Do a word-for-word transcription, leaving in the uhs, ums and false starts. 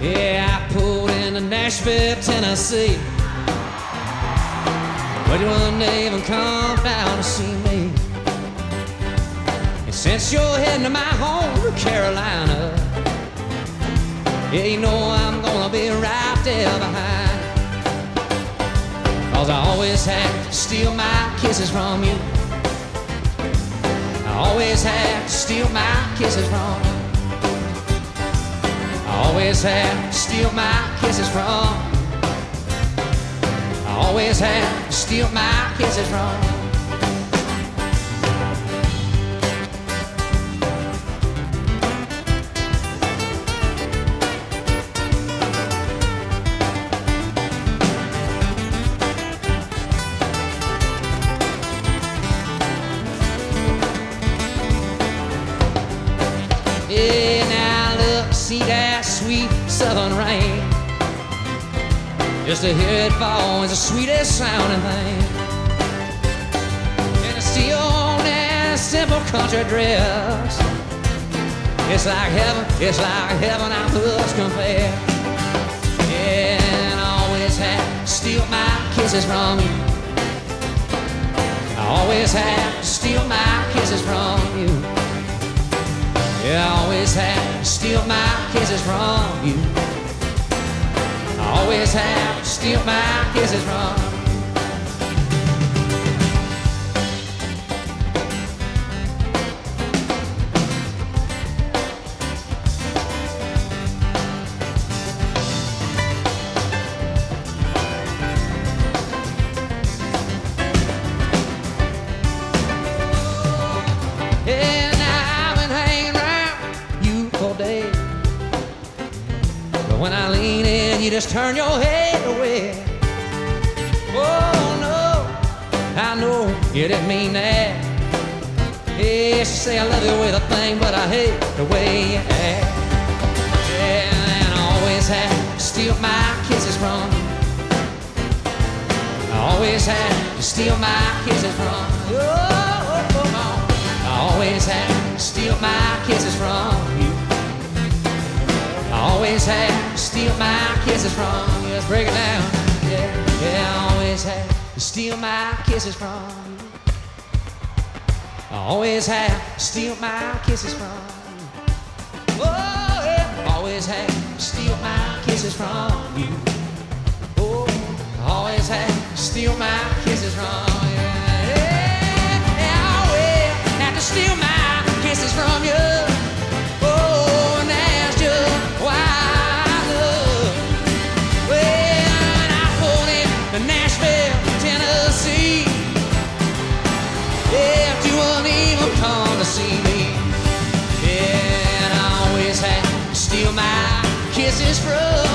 Yeah, I pulled into Nashville, Tennessee, but you wouldn't even come down to see me. And since you're heading to my home, Carolina, yeah, you know I'm gonna be right there behind. Cause I always had to steal my kisses from you. I always had to steal my kisses from you. I always had to steal my kisses from you. I always had to steal my kisses from you. Yeah, now look, see that sweet southern rain. Just to hear it fall is the sweetest sounding thing. And to see on that simple country dress, it's like heaven, it's like heaven, I must confess. Yeah, and I always had to steal my kisses from you. I always had to steal my kisses from you. Yeah, I always had to steal my kisses from you. I always had to steal my kisses from you. When I lean in, you just turn your head away. Oh no, I know you didn't mean that. Yes, you say I love you with a thing, but I hate the way you act. Yeah, and I always had to steal my kisses from you. I always had to steal my kisses from you. Oh, come on. I always had to steal my kisses from you. I always had to steal my kisses from you. Let's break it down. Yeah, yeah, I always had to steal my kisses from you. I always had to steal my kisses from you. Oh, yeah, I always had to steal my kisses from you. Oh, I always had to steal my kisses from you. Yeah, yeah, I always had to steal my kisses from you. Tennessee, if you wouldn't even come to see me. Yeah, and I always had to steal my kisses from